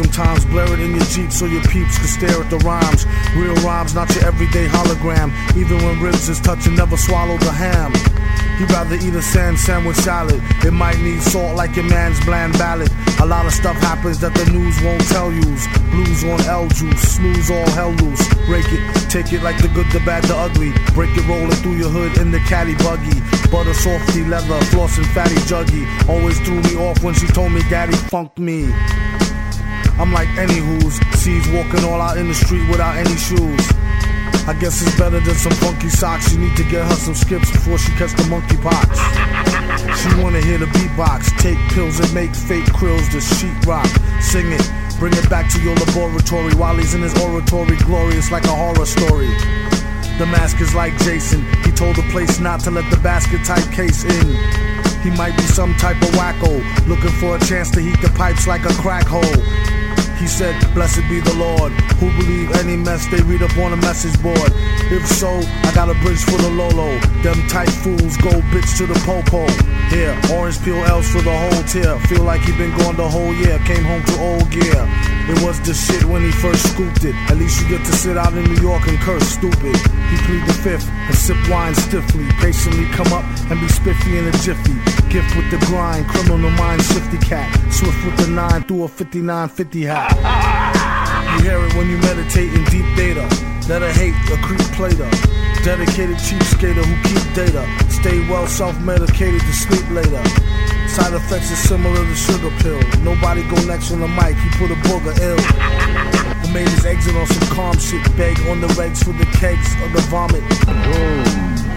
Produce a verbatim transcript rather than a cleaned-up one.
sometimes. Blare it in your Jeep so your peeps can stare at the rhymes. Real rhymes, not your everyday hologram. Even when ribs is touching, never swallow the ham. He'd rather eat a sand sandwich salad. It might need salt like your man's bland ballad. A lot of stuff happens that the news won't tell yous. Blues on L juice, snooze all hell loose. Break it, take it like the good, the bad, the ugly. Break it, roll it through your hood in the caddy buggy. Butter softy leather, floss and fatty juggy. Always threw me off when she told me daddy funked me. I'm like anywho's, sees walking all out in the street without any shoes. I guess it's better than some funky socks. You need to get her some skips before she catch the monkeypox. She wanna hear the beatbox, take pills and make fake krills to sheetrock. Sing it, bring it back to your laboratory while he's in his oratory, glorious like a horror story. The mask is like Jason, he told the place not to let the basket type case in. He might be some type of wacko, looking for a chance to heat the pipes like a crack hole. He said, blessed be the Lord, who believe any mess they read up on a message board. If so, I got a bridge for the Lolo. Them tight fools go bitch to the popo. Here, orange peel L's for the whole tier. Feel like he been gone the whole year, came home to old gear. It was the shit when he first scooped it. At least you get to sit out in New York and curse stupid. He plead the fifth and sip wine stiffly. Patiently come up and be spiffy in a jiffy. Gift with the grind, criminal mind shifty cat. Swift with the nine through a fifty-nine fifty hat. You hear it when you meditate in deep data. Let her hate a creep plater. Dedicated cheap skater who keep data. Stay well self-medicated to sleep later. Side effects are similar to sugar pill. Nobody go next on the mic, he put a booger ill. He made his exit on some calm shit. Beg on the regs for the kegs of the vomit. Whoa.